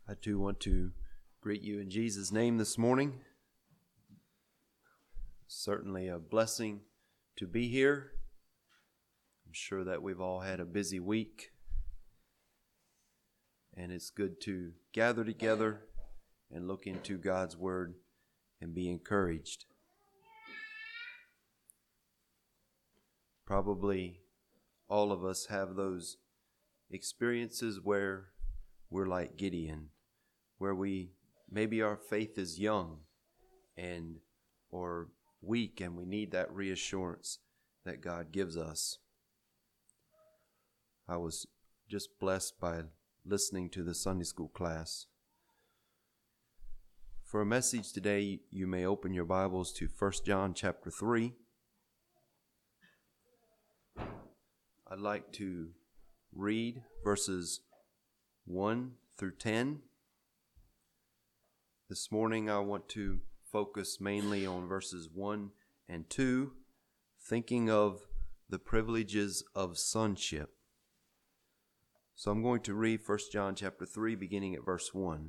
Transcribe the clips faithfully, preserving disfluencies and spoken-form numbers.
I too want to greet you in Jesus' name this morning. Certainly a blessing to be here. I'm sure that we've all had a busy week, and it's good to gather together and look into God's Word and be encouraged. Probably all of us have those experiences where we're like Gideon, where we maybe our faith is young and or weak, and we need that reassurance that God gives us. I was just blessed by listening to the Sunday school class. For a message today, you may open your Bibles to First John chapter three. I'd like to read verses one through ten. This morning I want to focus mainly on verses one and two, thinking of the privileges of sonship. So I'm going to read First John chapter three, beginning at verse one.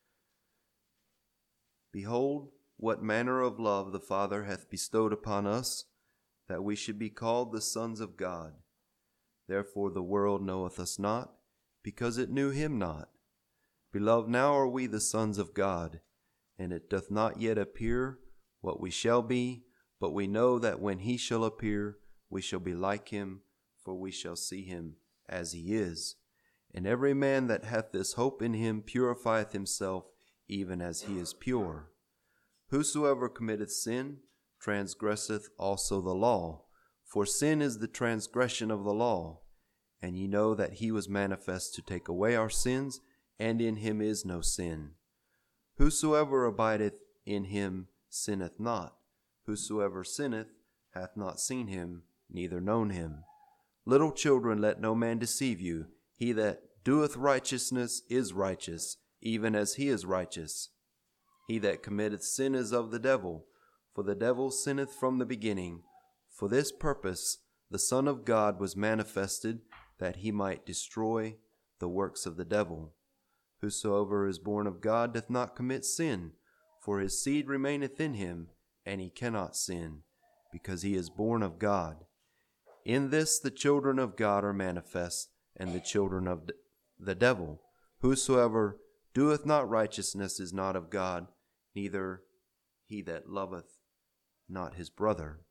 Behold, what manner of love the Father hath bestowed upon us, that we should be called the sons of God. Therefore the world knoweth us not, because it knew him not. Beloved, now are we the sons of God, and it doth not yet appear what we shall be, but we know that when he shall appear, we shall be like him, for we shall see him as he is. And every man that hath this hope in him purifieth himself, even as he is pure. Whosoever committeth sin transgresseth also the law, for sin is the transgression of the law. And ye know that he was manifest to take away our sins, and in him is no sin. Whosoever abideth in him sinneth not. Whosoever sinneth hath not seen him, neither known him. Little children, let no man deceive you. He that doeth righteousness is righteous, even as he is righteous. He that committeth sin is of the devil, for the devil sinneth from the beginning. For this purpose the Son of God was manifested, that he might destroy the works of the devil. Whosoever is born of God doth not commit sin, for his seed remaineth in him, and he cannot sin, because he is born of God. In this the children of God are manifest, and the children of the devil. Whosoever doeth not righteousness is not of God, neither he that loveth not his brother.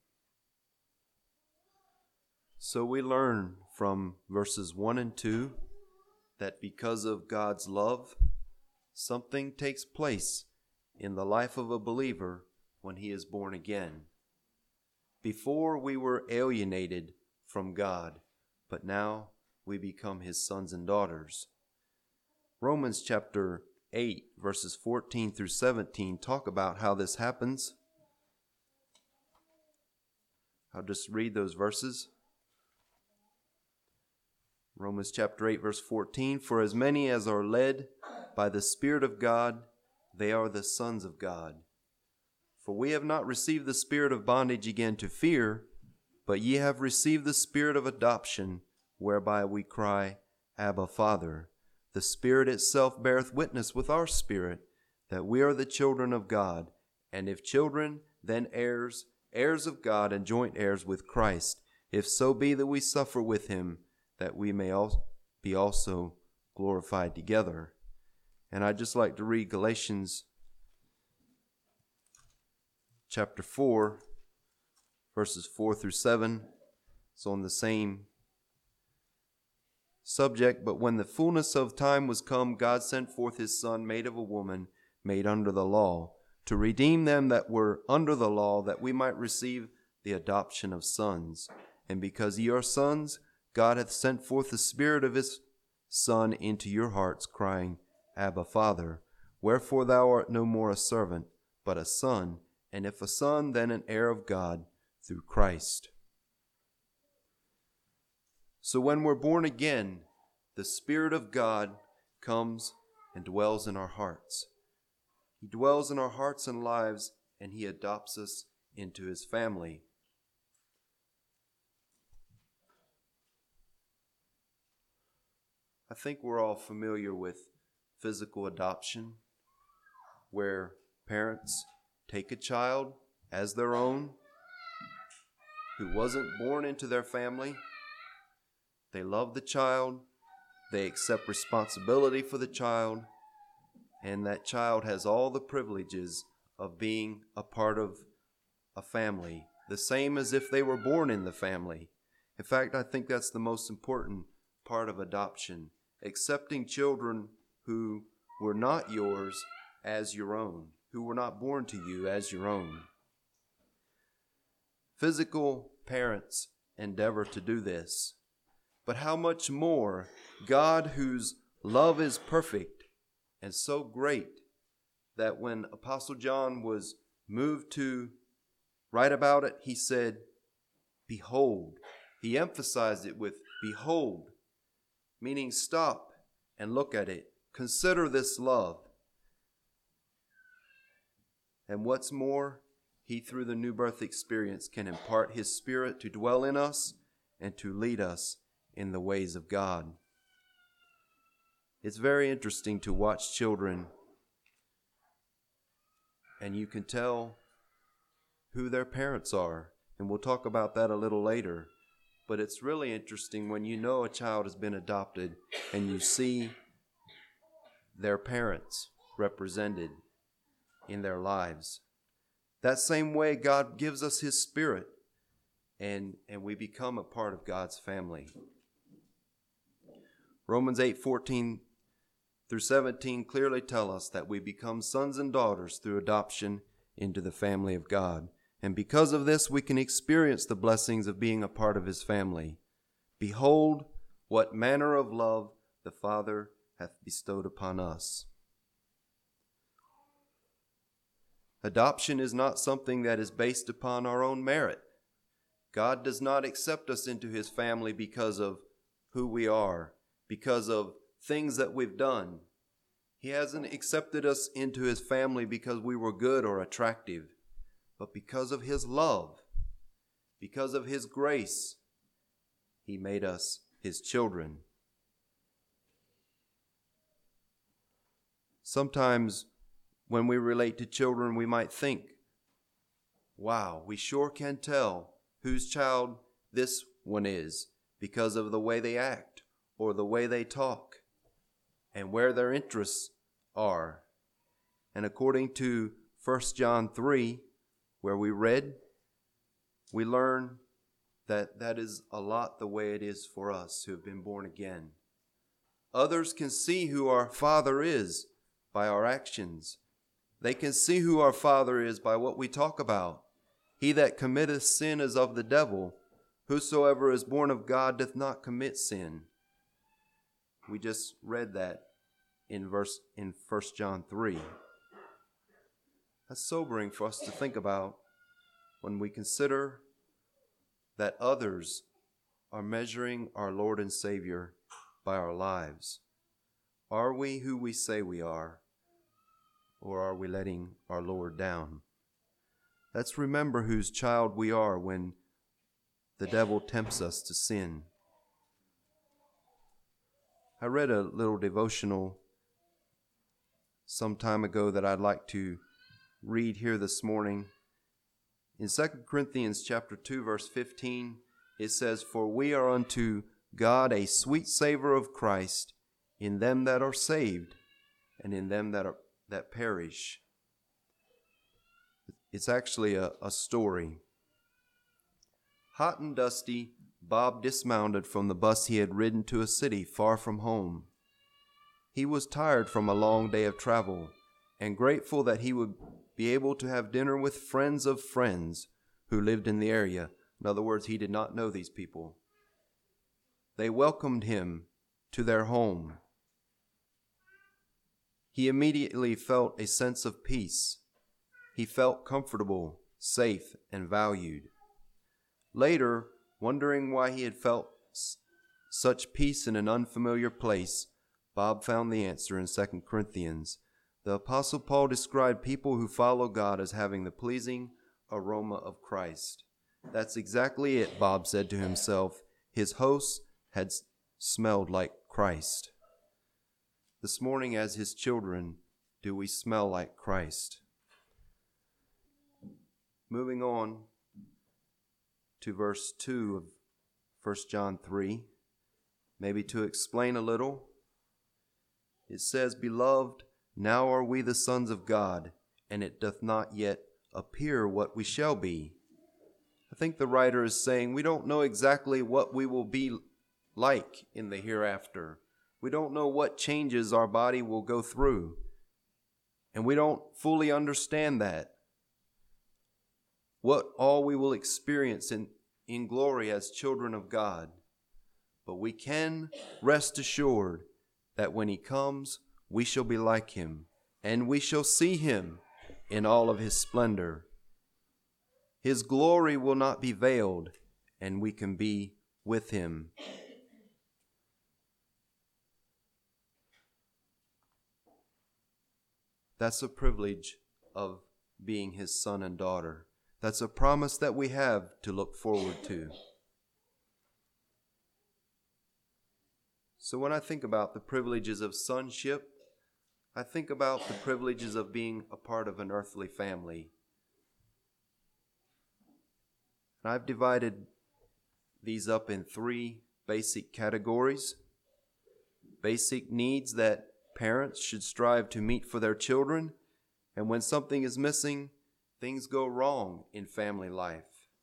So we learn from verses one and two that because of God's love, something takes place in the life of a believer when he is born again. Before we were alienated from God, but now we become his sons and daughters. Romans chapter eight, verses fourteen through seventeen talk about how this happens. I'll just read those verses. Romans chapter eight, verse fourteen, For as many as are led by the Spirit of God, they are the sons of God. For we have not received the spirit of bondage again to fear, but ye have received the spirit of adoption, whereby we cry, Abba, Father. The Spirit itself beareth witness with our spirit that we are the children of God, and if children, then heirs, heirs of God, and joint heirs with Christ, if so be that we suffer with him, that we may al- be also glorified together. And I'd just like to read Galatians chapter four, verses four through seven. It's on the same subject. But when the fullness of time was come, God sent forth his Son, made of a woman, made under the law, to redeem them that were under the law, that we might receive the adoption of sons. And because ye are sons, God hath sent forth the Spirit of his Son into your hearts, crying, Abba, Father. Wherefore thou art no more a servant, but a son, and if a son, then an heir of God through Christ. So when we're born again, the Spirit of God comes and dwells in our hearts. He dwells in our hearts and lives, and he adopts us into his family. I think we're all familiar with physical adoption, where parents take a child as their own who wasn't born into their family. They love the child, they accept responsibility for the child, and that child has all the privileges of being a part of a family, the same as if they were born in the family. In fact, I think that's the most important part of adoption, accepting children who were not yours as your own, who were not born to you as your own. Physical parents endeavor to do this, but how much more God, whose love is perfect and so great that when Apostle John was moved to write about it, he said, behold. He emphasized it with behold, meaning stop and look at it. Consider this love. And what's more, he, through the new birth experience, can impart his Spirit to dwell in us and to lead us in the ways of God. It's very interesting to watch children, and you can tell who their parents are, and we'll talk about that a little later. But it's really interesting when you know a child has been adopted and you see their parents represented in their lives. That same way God gives us his Spirit, and, and we become a part of God's family. Romans eight fourteen through seventeen clearly tell us that we become sons and daughters through adoption into the family of God. And because of this, we can experience the blessings of being a part of his family. Behold, what manner of love the Father hath bestowed upon us. Adoption is not something that is based upon our own merit. God does not accept us into his family because of who we are, because of things that we've done. He hasn't accepted us into his family because we were good or attractive, but because of his love, because of his grace, he made us his children. Sometimes when we relate to children, we might think, wow, we sure can tell whose child this one is because of the way they act or the way they talk and where their interests are. And according to First John three, where we read, we learn that that is a lot the way it is for us who have been born again. Others can see who our Father is by our actions. They can see who our Father is by what we talk about. He that committeth sin is of the devil. Whosoever is born of God doth not commit sin. We just read that in verse in First John three. That's sobering for us to think about when we consider that others are measuring our Lord and Savior by our lives. Are we who we say we are, or are we letting our Lord down? Let's remember whose child we are when the devil tempts us to sin. I read a little devotional some time ago that I'd like to read here this morning. In Second Corinthians chapter two, verse fifteen, it says, "For we are unto God a sweet savor of Christ in them that are saved and in them that are that perish." It's actually a, a story. Hot and dusty, Bob dismounted from the bus he had ridden to a city far from home. He was tired from a long day of travel and grateful that he would be able to have dinner with friends of friends who lived in the area. In other words, he did not know these people. They welcomed him to their home. He immediately felt a sense of peace. He felt comfortable, safe, and valued. Later, wondering why he had felt s- such peace in an unfamiliar place, Bob found the answer in Second Corinthians. The Apostle Paul described people who follow God as having the pleasing aroma of Christ. That's exactly it, Bob said to himself. His hosts had smelled like Christ. This morning, as his children, do we smell like Christ? Moving on to verse two of First John three, maybe to explain a little. It says, Beloved, now are we the sons of God, and it doth not yet appear what we shall be. I think the writer is saying we don't know exactly what we will be like in the hereafter. We don't know what changes our body will go through, and we don't fully understand that. What all we will experience in, in glory as children of God. But we can rest assured that when he comes, we shall be like him, and we shall see him in all of his splendor. His glory will not be veiled, and we can be with him. That's a privilege of being his son and daughter. That's a promise that we have to look forward to. So when I think about the privileges of sonship, I think about the privileges of being a part of an earthly family. And I've divided these up in three basic categories. Basic needs that parents should strive to meet for their children, and when something is missing, things go wrong in family life.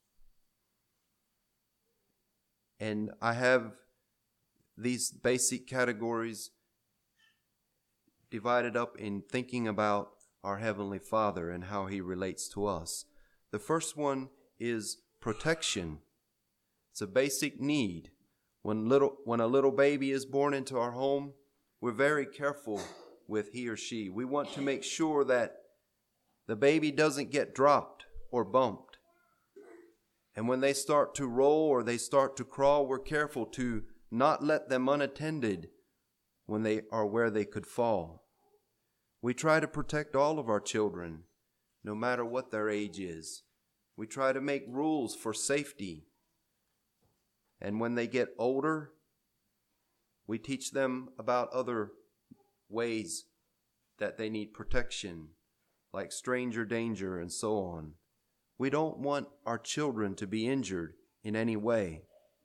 And I have these basic categories divided up in thinking about our Heavenly Father and how he relates to us. The first one is protection. It's a basic need. When little when a little baby is born into our home, we're very careful with he or she. We want to make sure that the baby doesn't get dropped or bumped. And when they start to roll or they start to crawl, we're careful to not let them unattended when they are where they could fall. We try to protect all of our children, no matter what their age is. We try to make rules for safety. And when they get older, we teach them about other ways that they need protection, like stranger danger and so on. We don't want our children to be injured in any way.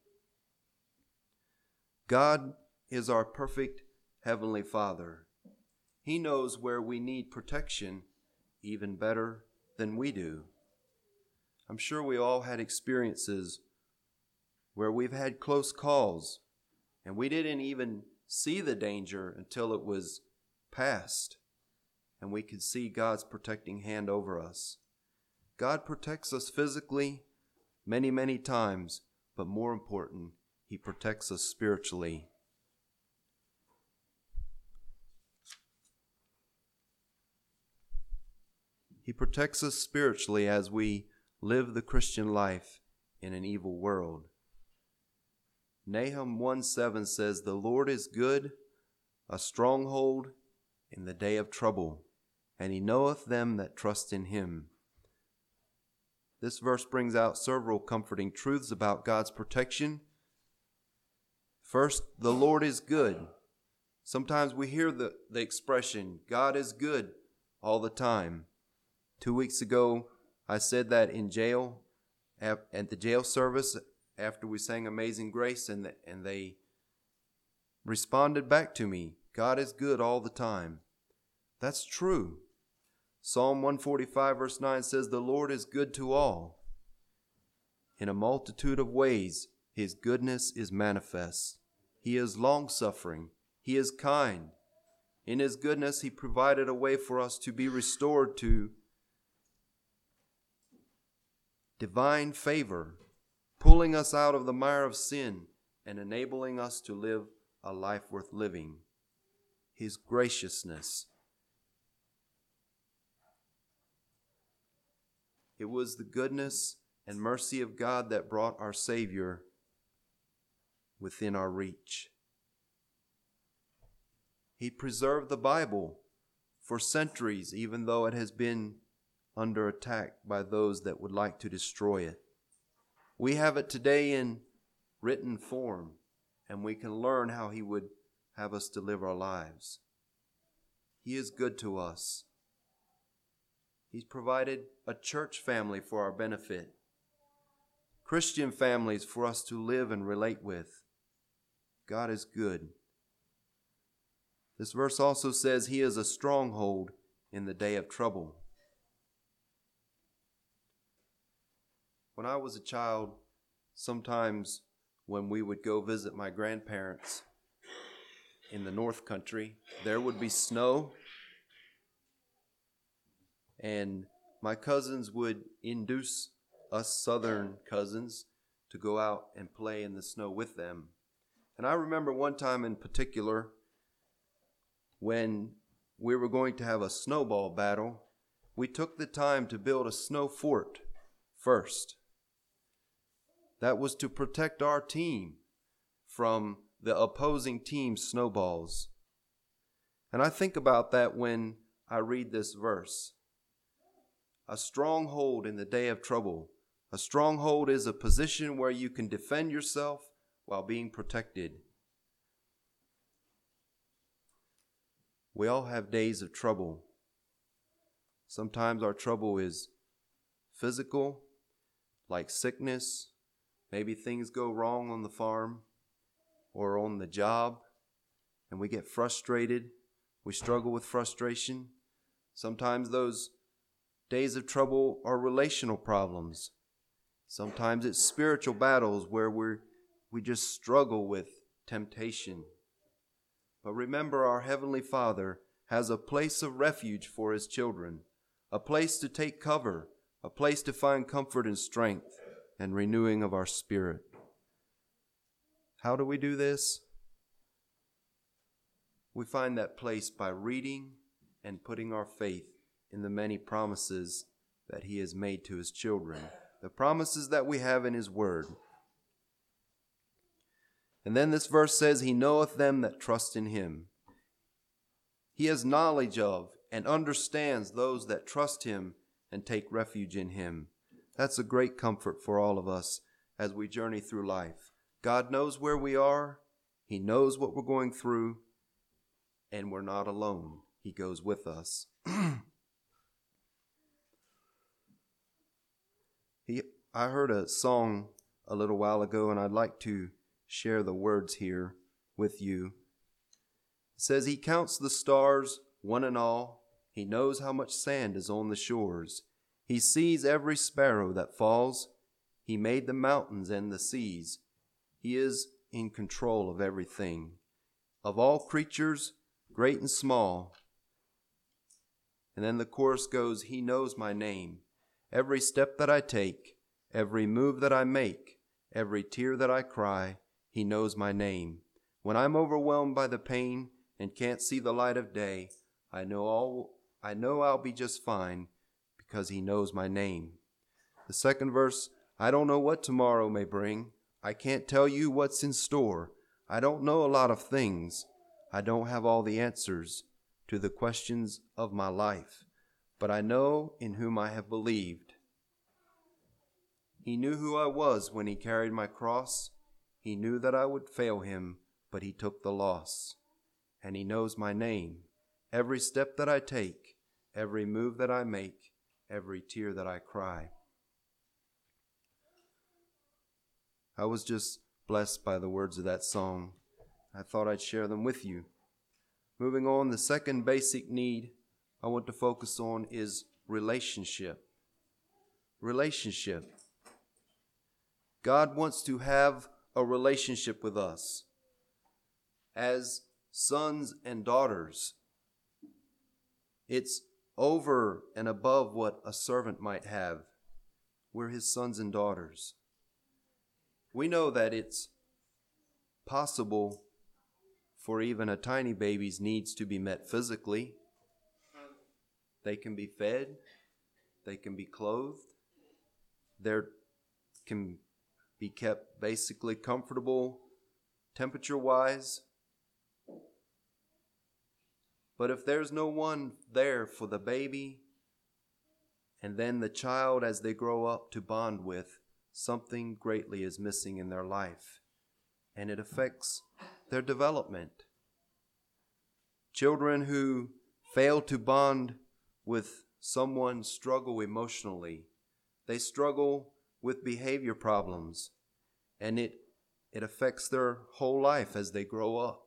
God is our perfect Heavenly Father. He knows where we need protection even better than we do. I'm sure we all had experiences where we've had close calls and we didn't even see the danger until it was past and we could see God's protecting hand over us. God protects us physically many, many times, but more important, he protects us spiritually. He protects us spiritually as we live the Christian life in an evil world. Nahum one seven says, The Lord is good, a stronghold in the day of trouble, and he knoweth them that trust in him. This verse brings out several comforting truths about God's protection. First, the Lord is good. Sometimes we hear the, the expression, God is good, all the time. Two weeks ago, I said that in jail, at, at the jail service, after we sang Amazing Grace, and, the, and they responded back to me, God is good all the time. That's true. Psalm one forty-five verse nine says, The Lord is good to all. In a multitude of ways, his goodness is manifest. He is long-suffering. He is kind. In his goodness, he provided a way for us to be restored to divine favor, pulling us out of the mire of sin and enabling us to live a life worth living. His graciousness. It was the goodness and mercy of God that brought our Savior within our reach. He preserved the Bible for centuries, even though it has been under attack by those that would like to destroy it. We have it today in written form, and we can learn how he would have us to live our lives. He is good to us. He's provided a church family for our benefit, Christian families for us to live and relate with. God is good. This verse also says he is a stronghold in the day of trouble. When I was a child, sometimes when we would go visit my grandparents in the North Country, there would be snow, and my cousins would induce us Southern cousins to go out and play in the snow with them. And I remember one time in particular when we were going to have a snowball battle, we took the time to build a snow fort first. That was to protect our team from the opposing team's snowballs. And I think about that when I read this verse. A stronghold in the day of trouble. A stronghold is a position where you can defend yourself while being protected. We all have days of trouble. Sometimes our trouble is physical, like sickness. Maybe things go wrong on the farm or on the job, and we get frustrated. We struggle with frustration. Sometimes those days of trouble are relational problems. Sometimes it's spiritual battles where we we just struggle with temptation. But remember, our Heavenly Father has a place of refuge for His children, a place to take cover, a place to find comfort and strength and renewing of our spirit. How do we do this? We find that place by reading and putting our faith in the many promises that He has made to His children, the promises that we have in His Word. And then this verse says, He knoweth them that trust in Him. He has knowledge of and understands those that trust Him and take refuge in Him. That's a great comfort for all of us as we journey through life. God knows where we are. He knows what we're going through, and we're not alone. He goes with us. he, I heard a song a little while ago, and I'd like to share the words here with you. It says, He counts the stars, one and all. He knows how much sand is on the shores. He sees every sparrow that falls. He made the mountains and the seas. He is in control of everything. Of all creatures, great and small. And then the chorus goes, He knows my name. Every step that I take, every move that I make, every tear that I cry, He knows my name. When I'm overwhelmed by the pain and can't see the light of day, I know all I know I'll be just fine because He knows my name. The second verse, I don't know what tomorrow may bring. I can't tell you what's in store. I don't know a lot of things. I don't have all the answers to the questions of my life, but I know in whom I have believed. He knew who I was when He carried my cross. He knew that I would fail Him, but He took the loss. And He knows my name. Every step that I take, every move that I make, every tear that I cry. I was just blessed by the words of that song. I thought I'd share them with you. Moving on, the second basic need I want to focus on is relationship. Relationship. God wants to have a relationship with us as sons and daughters. It's over and above what a servant might have. We're His sons and daughters. We know that it's possible for even a tiny baby's needs to be met physically. They can be fed. They can be clothed. They can be kept basically comfortable temperature-wise. But if there's no one there for the baby and then the child as they grow up to bond with, something greatly is missing in their life, and it affects their development. Children who fail to bond with someone, struggle emotionally. They struggle with behavior problems, and it, it affects their whole life as they grow up.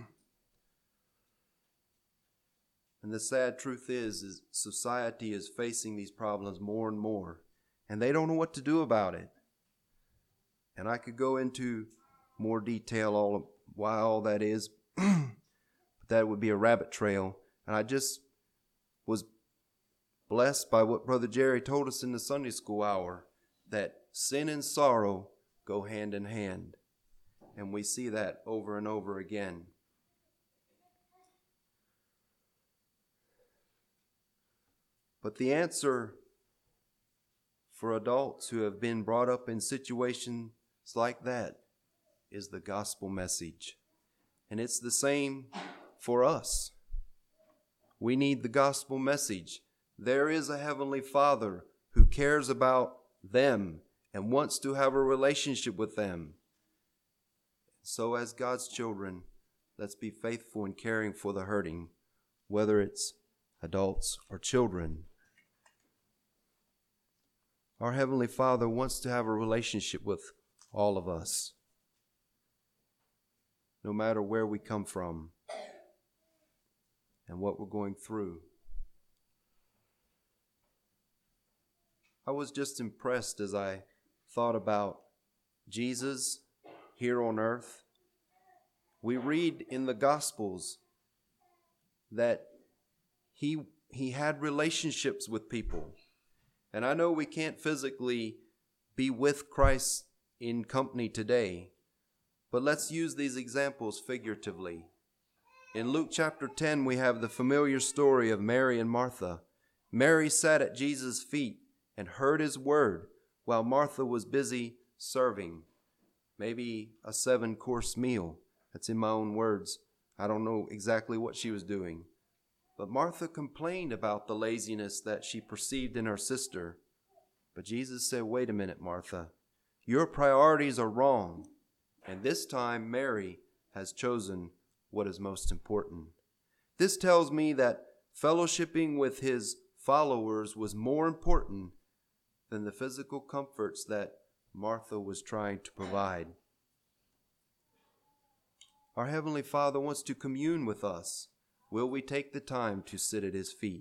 And the sad truth is, is society is facing these problems more and more, and they don't know what to do about it. And I could go into more detail all of why all that is, but that would be a rabbit trail. And I just was blessed by what Brother Jerry told us in the Sunday school hour, that sin and sorrow go hand in hand. And we see that over and over again. But the answer for adults who have been brought up in situations like that is the gospel message. And it's the same for us. We need the gospel message. There is a heavenly Father who cares about them and wants to have a relationship with them. So as God's children, let's be faithful in caring for the hurting, whether it's adults or children. Our Heavenly Father wants to have a relationship with all of us, no matter where we come from and what we're going through. I was just impressed as I thought about Jesus here on earth. We read in the Gospels that he, he had relationships with people. And I know we can't physically be with Christ in company today, but let's use these examples figuratively. In Luke chapter ten, we have the familiar story of Mary and Martha. Mary sat at Jesus' feet and heard his word, while Martha was busy serving, maybe a seven-course meal. That's in my own words. I don't know exactly what she was doing. But Martha complained about the laziness that she perceived in her sister. But Jesus said, wait a minute, Martha. Your priorities are wrong. And this time, Mary has chosen what is most important. This tells me that fellowshipping with his followers was more important than the physical comforts that Martha was trying to provide. Our Heavenly Father wants to commune with us. Will we take the time to sit at his feet?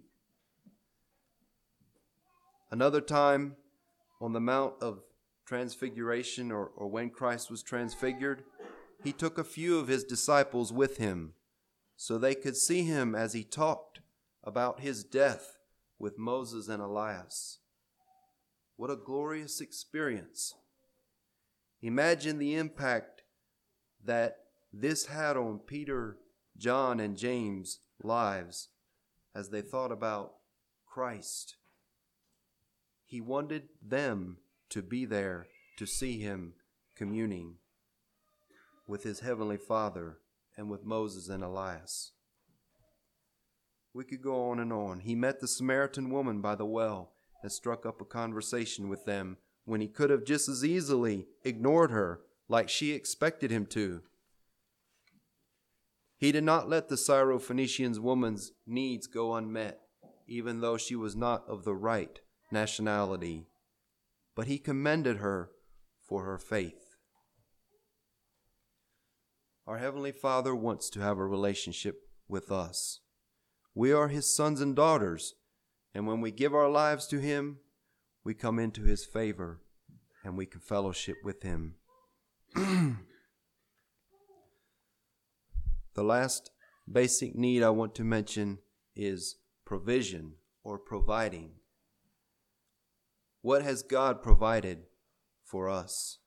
Another time on the Mount of Transfiguration, or, or when Christ was transfigured, he took a few of his disciples with him so they could see him as he talked about his death with Moses and Elias. What a glorious experience. Imagine the impact that this had on Peter, John, and James' lives as they thought about Christ. He wanted them to be there to see him communing with his heavenly Father and with Moses and Elias. We could go on and on. He met the Samaritan woman by the well and struck up a conversation with them when he could have just as easily ignored her like she expected him to. He did not let the Syrophoenician woman's needs go unmet, even though she was not of the right nationality, but he commended her for her faith. Our Heavenly Father wants to have a relationship with us. We are his sons and daughters, and when we give our lives to him, we come into his favor and we can fellowship with him. The last basic need I want to mention is provision or providing. What has God provided for us?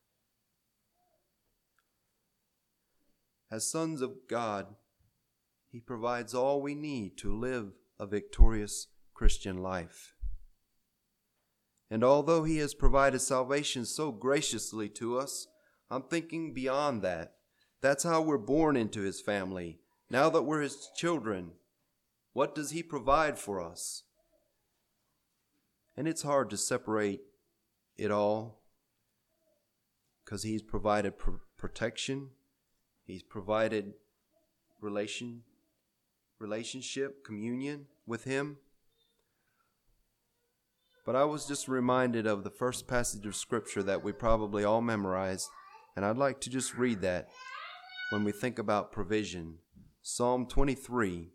As sons of God, he provides all we need to live a victorious Christian life. And although he has provided salvation so graciously to us, I'm thinking beyond that. That's how we're born into his family. Now that we're his children, what does he provide for us? And it's hard to separate it all because he's provided pr- protection. He's provided relation, relationship, communion with him. But I was just reminded of the first passage of Scripture that we probably all memorized, and I'd like to just read that when we think about provision. Psalm twenty-three.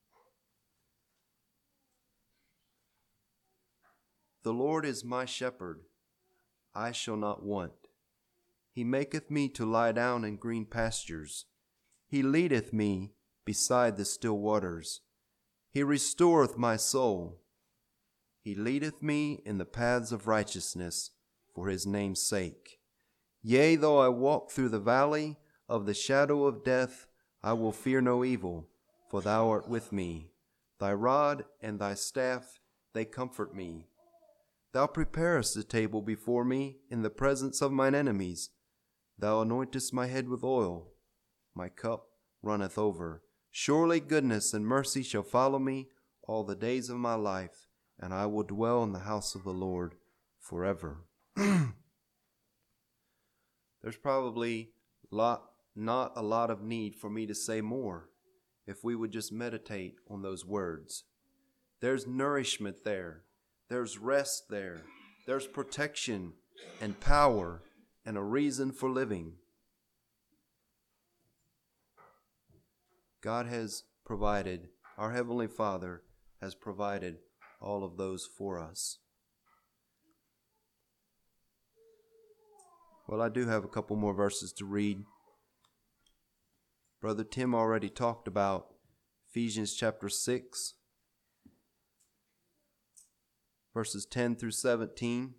The Lord is my shepherd, I shall not want. He maketh me to lie down in green pastures. He leadeth me beside the still waters. He restoreth my soul. He leadeth me in the paths of righteousness for his name's sake. Yea, though I walk through the valley of the shadow of death, I will fear no evil, for thou art with me. Thy rod and thy staff, they comfort me. Thou preparest a table before me in the presence of mine enemies. Thou anointest my head with oil. My cup runneth over. Surely goodness and mercy shall follow me all the days of my life, and I will dwell in the house of the Lord forever. There's probably lot, not a lot of need for me to say more if we would just meditate on those words. There's nourishment there. There's rest there. There's protection and power and a reason for living. God has provided, our Heavenly Father has provided all of those for us. Well, I do have a couple more verses to read. Brother Tim already talked about Ephesians chapter six, verses ten through seventeen.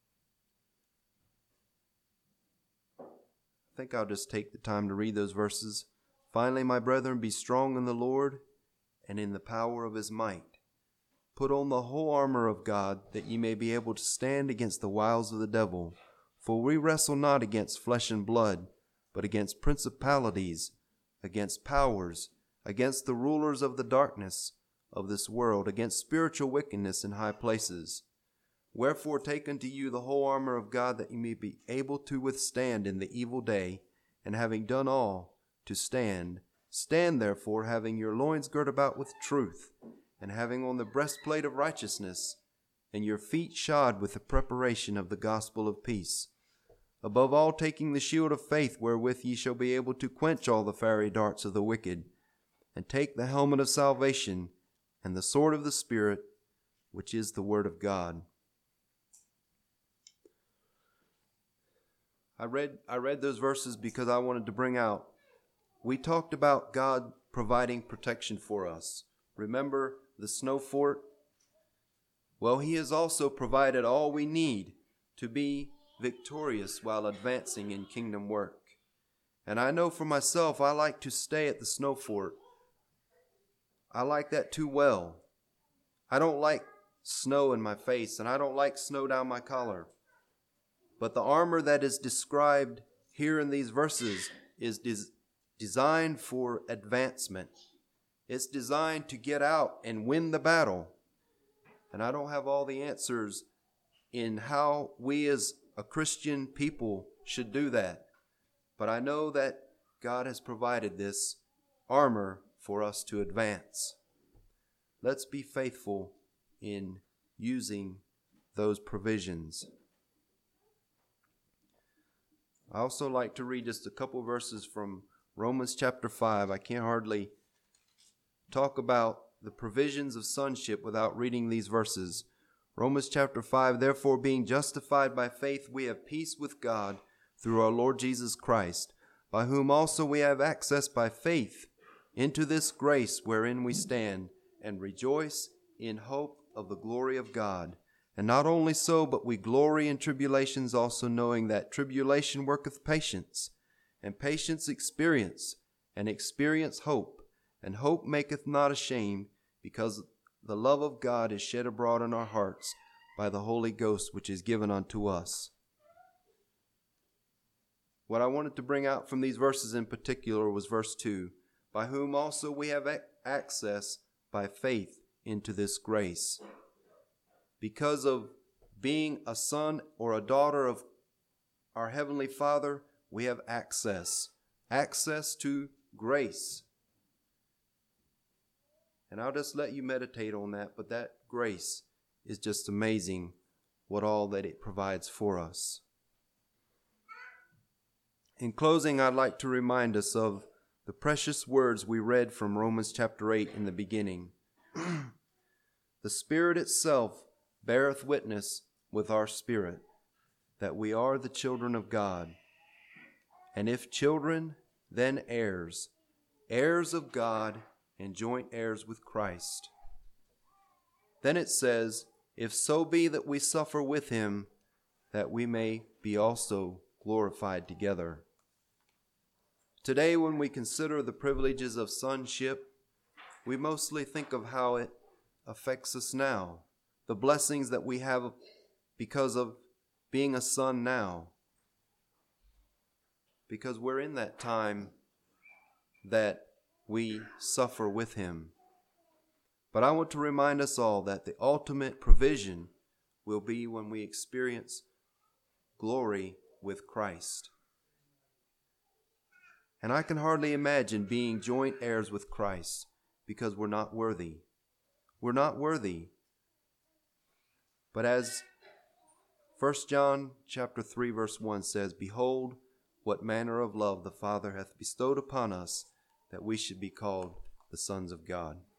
I think I'll just take the time to read those verses. Finally, my brethren, be strong in the Lord and in the power of his might. Put on the whole armor of God, that ye may be able to stand against the wiles of the devil. For we wrestle not against flesh and blood, but against principalities, against powers, against the rulers of the darkness of this world, against spiritual wickedness in high places. Wherefore take unto you the whole armor of God, that ye may be able to withstand in the evil day, and having done all, to stand. Stand therefore, having your loins girt about with truth, and having on the breastplate of righteousness, and your feet shod with the preparation of the gospel of peace. Above all, taking the shield of faith, wherewith ye shall be able to quench all the fiery darts of the wicked, and take the helmet of salvation, and the sword of the Spirit, which is the word of God. I read, I read those verses because I wanted to bring out, we talked about God providing protection for us. Remember the snow fort? Well, he has also provided all we need to be victorious while advancing in kingdom work. And I know for myself, I like to stay at the snow fort. I like that too well. I don't like snow in my face, and I don't like snow down my collar. But the armor that is described here in these verses is des- designed for advancement. It's designed to get out and win the battle. And I don't have all the answers in how we as a Christian people should do that. But I know that God has provided this armor for us to advance. Let's be faithful in using those provisions. I also like to read just a couple verses from Romans chapter five. I can't hardly talk about the provisions of sonship without reading these verses. Romans chapter five, therefore being justified by faith, we have peace with God through our Lord Jesus Christ, by whom also we have access by faith into this grace wherein we stand, and rejoice in hope of the glory of God. And not only so, but we glory in tribulations, also knowing that tribulation worketh patience, and patience experience, and experience hope. And hope maketh not ashamed, because the love of God is shed abroad in our hearts by the Holy Ghost, which is given unto us. What I wanted to bring out from these verses in particular was verse two, by whom also we have access by faith into this grace. Because of being a son or a daughter of our Heavenly Father, we have access. Access to grace. And I'll just let you meditate on that, but that grace is just amazing, what all that it provides for us. In closing, I'd like to remind us of the precious words we read from Romans chapter eight in the beginning. The Spirit itself beareth witness with our spirit that we are the children of God. And if children, then heirs, heirs of God and joint heirs with Christ. Then it says, if so be that we suffer with him, that we may be also glorified together. Today, when we consider the privileges of sonship, we mostly think of how it affects us now, the blessings that we have because of being a son now, because we're in that time that we suffer with him. But I want to remind us all that the ultimate provision will be when we experience glory with Christ. And I can hardly imagine being joint heirs with Christ because we're not worthy. We're not worthy. But as First John chapter three verse one says, behold, what manner of love the Father hath bestowed upon us, that we should be called the sons of God.